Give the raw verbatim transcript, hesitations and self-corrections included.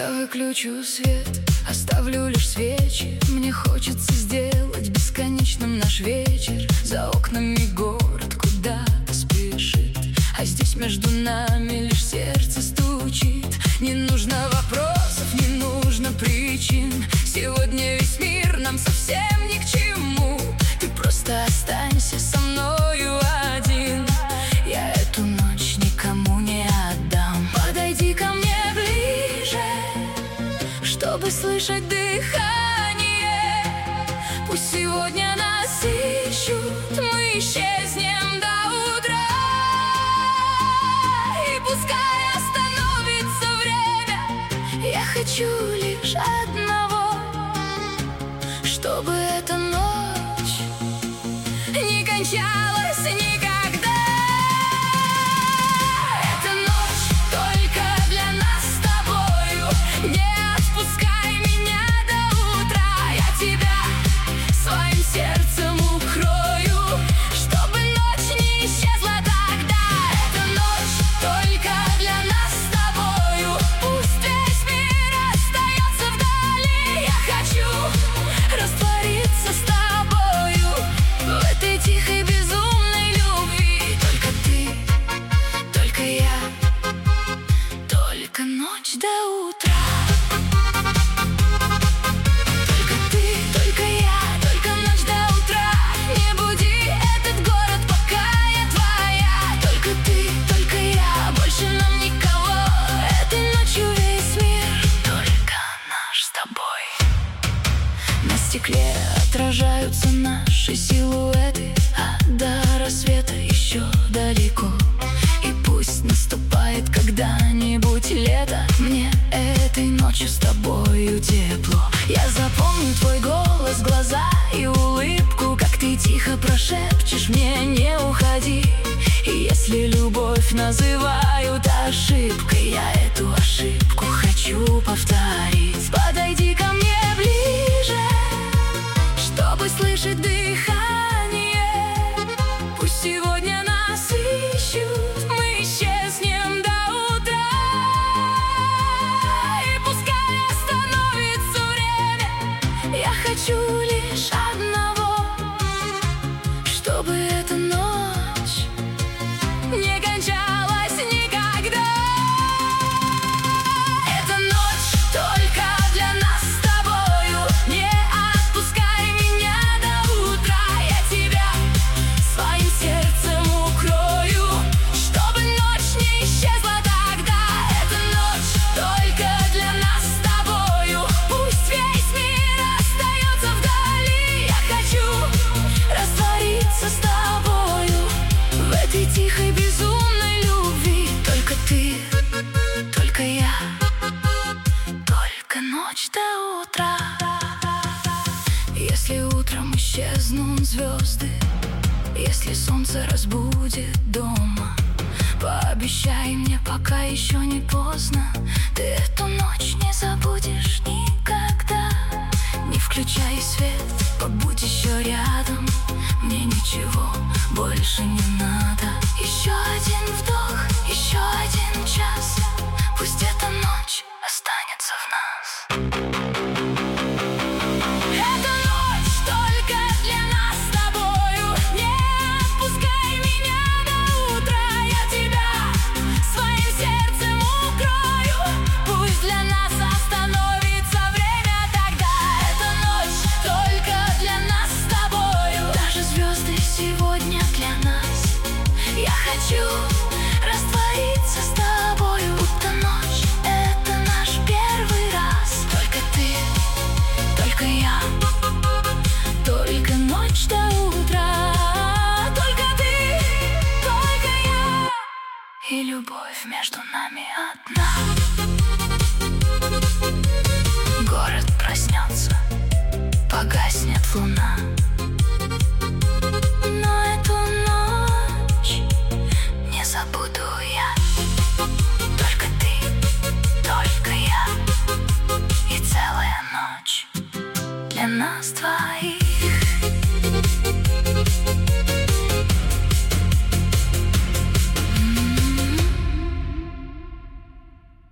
Я выключу свет, оставлю лишь свечи. Мне хочется сделать бесконечным наш вечер. За окнами город куда-то спешит, а здесь между нами лишь сердце стучит. Не нужно вопросов, не нужно причин. Сегодня весь мир нам совсем ни к чему. Ты просто останься со мною один. Я эту ночь никому не отдам. Подойди ко мне ближе, чтобы слышать дыхание. Пусть сегодня нас ищут, мы исчезнем до утра. И пускай остановится время, я хочу лишь одного, чтобы эта ночь не кончалась никогда. Эта ночь только для нас с тобою. Не отпускай меня до утра. Я тебя своим сердцем укрою, чтобы ночь не исчезла тогда. Эта ночь только для нас с тобою. Пусть весь мир остается вдали. Я хочу раствориться с тобою в этой тихой безумной любви. Только ты, только я, только ночь до утра. Только ты, только я, только ночь до утра. Не буди этот город, пока я твоя. Только ты, только я, больше нам никого. Этой ночью весь мир только наш с тобой. На стекле отражаются наши силуэты, а до рассвета еще далеко. И пусть наступает когда-нибудь лето, мне этой ночью с тобою тепло. Я запомню твой голос, глаза и улыбку, как ты тихо прошепчешь мне: не уходи. И если любовь называют ошибкой, я эту ошибку хочу повторить. Подойди ко мне ближе, чтобы слышать дыхание. Пусть сегодня нас ищут, мы исчезнем до утра. И пускай остановится время, я хочу лишь одного, чтобы эта ночь не кончалась никогда. Эта ночь только для нас с тобою. Не отпускай меня до утра. Я тебя своим сердцем укрою, чтобы ночь не исчезла тогда. Эта ночь только для нас с тобою. Пусть весь мир остается вдали. Я хочу раствориться с тобою в этой тихой безумной любви. Только ты, только я, только ночь до утра. Если утром исчезнут звезды, если солнце разбудит дома, пообещай мне, пока еще не поздно, ты эту ночь не забудешь никогда. Не включай свет, побудь еще рядом, мне ничего больше не надо. Еще один вдох, еще один час, пусть эта ночь останется в нас. Эта ночь только для нас с тобою. Не отпускай меня до утра. Я тебя своим сердцем укрою, пусть для нас остановится время тогда. Эта ночь только для нас с тобою. Даже звезды сегодня для нас. Я хочу раствориться с тобою, будто ночь — это наш первый раз. Только ты, только я, только ночь до утра. Только ты, только я, и любовь между нами одна. Город проснется, погаснет луна.